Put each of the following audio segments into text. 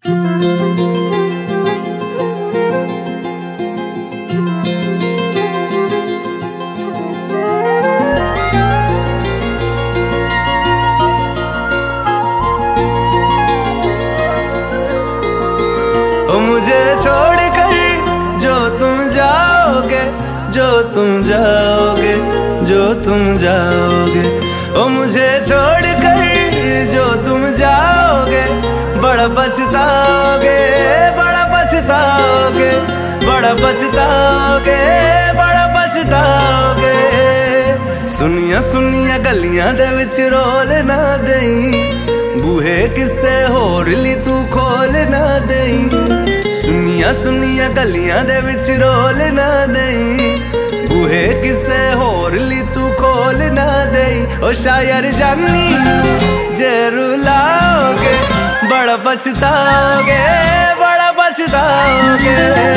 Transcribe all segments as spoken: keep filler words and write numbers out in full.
मुझे छोड़कर जो तुम जाओगे, जो तुम जाओगे, जो तुम जाओगे, ओ मुझे छोड़कर जो तुम जाओगे, बड़ा पछताओगे, बड़ा पछताओगे, बड़ा पछताओगे, बड़ा पछताओगे। सुनिया सुनिया गलियां दे विच रोल ना देई, बूहे किसे होर ली तू खोल ना देई। सुनिया सुनिया गलियां दे विच रोल ना देई, बूहे किसे होर ली तू खोल ना देई। ओ शायर जानी जे रुलाओगे, बड़ा पछताओगे, बड़ा पछताओगे।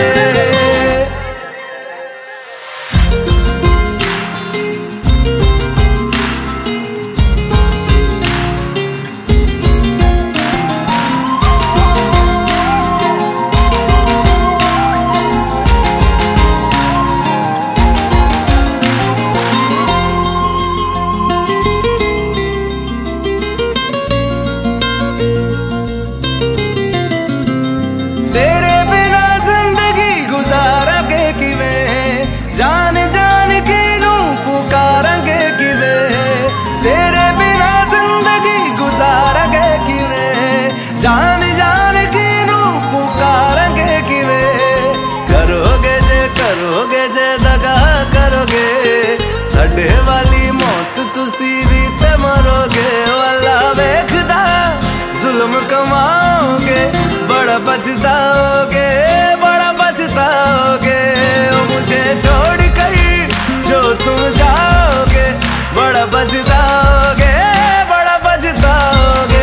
तेरे बिना जिंदगी गुजारांगे किवें, जान जान के नू पुकारांगे किवें। तेरे बिना जिंदगी गुजारांगे किवें, जान जान के नू पुकारांगे किवें। करोगे जे करोगे जे दगा करोगे, साडे वाली मौत तुसी भी ते मरोगे। वाला वेखदा जुल्म कमाओगे, बड़ा पछताओगे, बड़ा पछताओगे। ओ मुझे छोड़कर जो तुम जाओगे, बड़ा पछताओगे, बड़ा पछताओगे।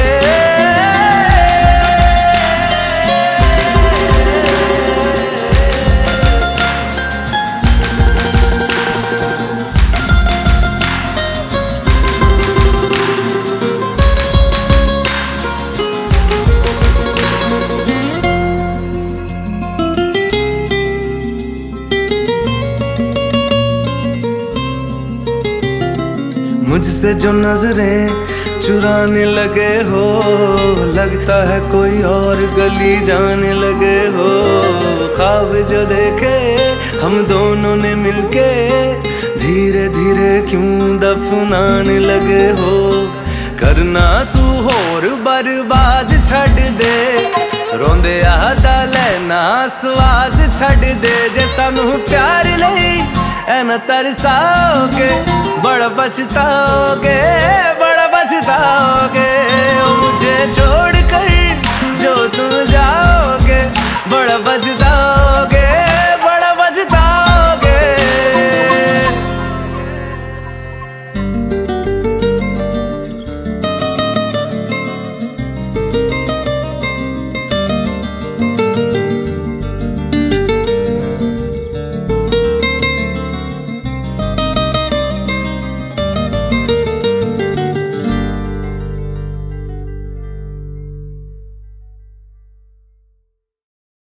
मुझसे जो नजरें चुराने लगे हो, लगता है कोई और गली जाने लगे हो। ख्वाब जो देखे हम दोनों ने मिलके, धीरे धीरे क्यों दफनाने लगे हो। करना तू होर बर्बाद छड़ दे, रोंदे आदा लेना स्वाद छड़ दे। जे सानू प्यार लई ऐ ना तरसाओगे, बड़ा पछताओगे।